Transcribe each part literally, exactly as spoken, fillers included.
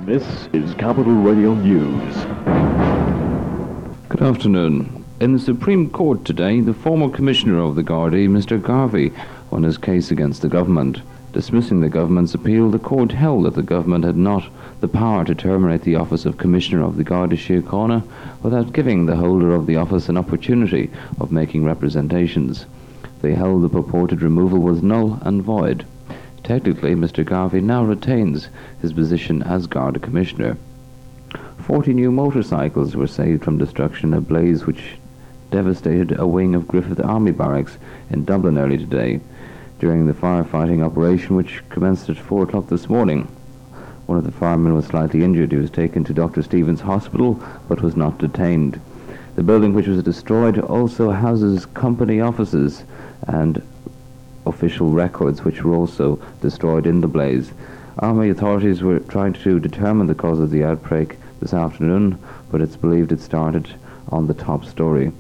This is Capital Radio News. Good afternoon. In the Supreme Court today, the former Commissioner of the Gardaí, Mister Garvey, won his case against the government. Dismissing the government's appeal, the court held that the government had not the power to terminate the office of Commissioner of the Garda Síochána without giving the holder of the office an opportunity of making representations. They held the purported removal was null and void. Technically, Mister Garvey now retains his position as Garda Commissioner. Forty new motorcycles were saved from destruction in a blaze which devastated a wing of Griffith Army Barracks in Dublin early today, during the firefighting operation which commenced at four o'clock this morning. One of the firemen was slightly injured. He was taken to Doctor Stevens Hospital but was not detained. The building which was destroyed also houses company offices and official records which were also destroyed in the blaze. Army authorities were trying to determine the cause of the outbreak this afternoon, but it's believed it started on the top story.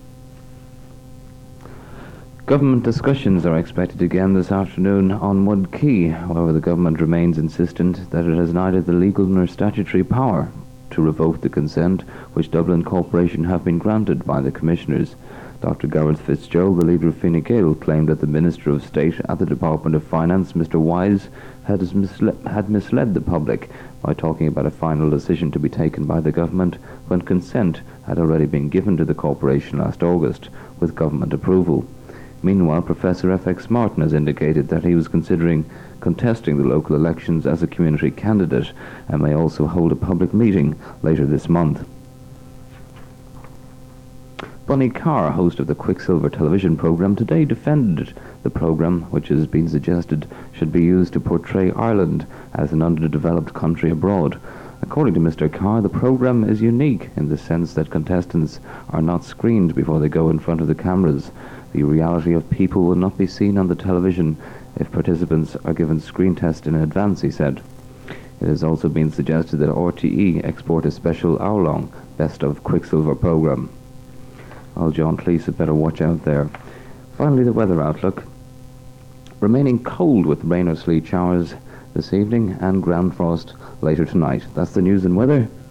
Government discussions are expected again this afternoon on Mud Quay. However, the government remains insistent that it has neither the legal nor statutory power to revoke the consent which Dublin Corporation have been granted by the commissioners. Doctor Gareth Fitzgerald, the leader of Fine Gael, claimed that the Minister of State at the Department of Finance, Mister Wise, had misled, had misled the public by talking about a final decision to be taken by the government when consent had already been given to the corporation last August with government approval. Meanwhile, Professor F X Martin has indicated that he was considering contesting the local elections as a community candidate and may also hold a public meeting later this month. Bunny Carr, host of the Quicksilver television programme, today defended the programme, which has been suggested should be used to portray Ireland as an underdeveloped country abroad. According to Mister Carr, the programme is unique in the sense that contestants are not screened before they go in front of the cameras. The reality of people will not be seen on the television if participants are given screen tests in advance, he said. It has also been suggested that R T E export a special hour-long Best of Quicksilver programme. Well, John Cleese had better watch out there. Finally, the weather outlook. Remaining cold with rain or sleet showers this evening and ground frost later tonight. That's the news and weather.